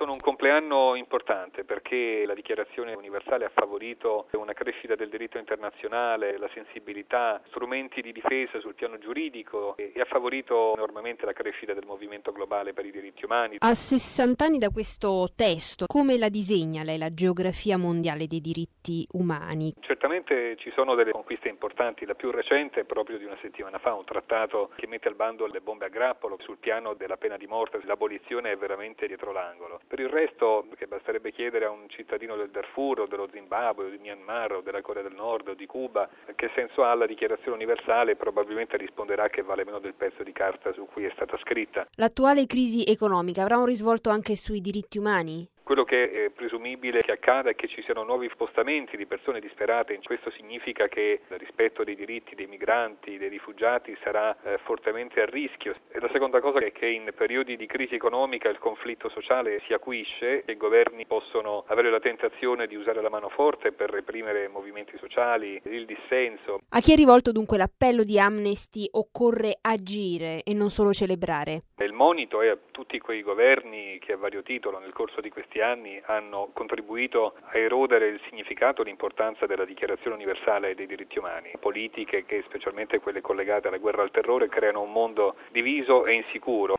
Sono un compleanno importante perché la Dichiarazione universale ha favorito una crescita del diritto internazionale, la sensibilità, strumenti di difesa sul piano giuridico e ha favorito enormemente la crescita del movimento globale per i diritti umani. A 60 anni da questo testo, come la disegna lei la geografia mondiale dei diritti umani? Certamente ci sono delle conquiste importanti, la più recente è proprio di una settimana fa, un trattato che mette al bando le bombe a grappolo sul piano della pena di morte, l'abolizione è veramente dietro l'angolo. Per il resto, che basterebbe chiedere a un cittadino del Darfur o dello Zimbabwe o di Myanmar o della Corea del Nord o di Cuba che senso ha la Dichiarazione universale, probabilmente risponderà che vale meno del pezzo di carta su cui è stata scritta. L'attuale crisi economica avrà un risvolto anche sui diritti umani? Quello che è presumibile che accada è che ci siano nuovi spostamenti di persone disperate. Questo significa che il rispetto dei diritti dei migranti, dei rifugiati sarà fortemente a rischio. E la seconda cosa è che in periodi di crisi economica il conflitto sociale si acuisce e i governi possono avere la tentazione di usare la mano forte per reprimere movimenti sociali, il dissenso. A chi è rivolto dunque l'appello di Amnesty? Occorre agire e non solo celebrare. Il monito è a tutti quei governi che a vario titolo nel corso di questi anni hanno contribuito a erodere il significato e l'importanza della Dichiarazione universale dei diritti umani. Politiche che, specialmente quelle collegate alla guerra al terrore, creano un mondo diviso e insicuro.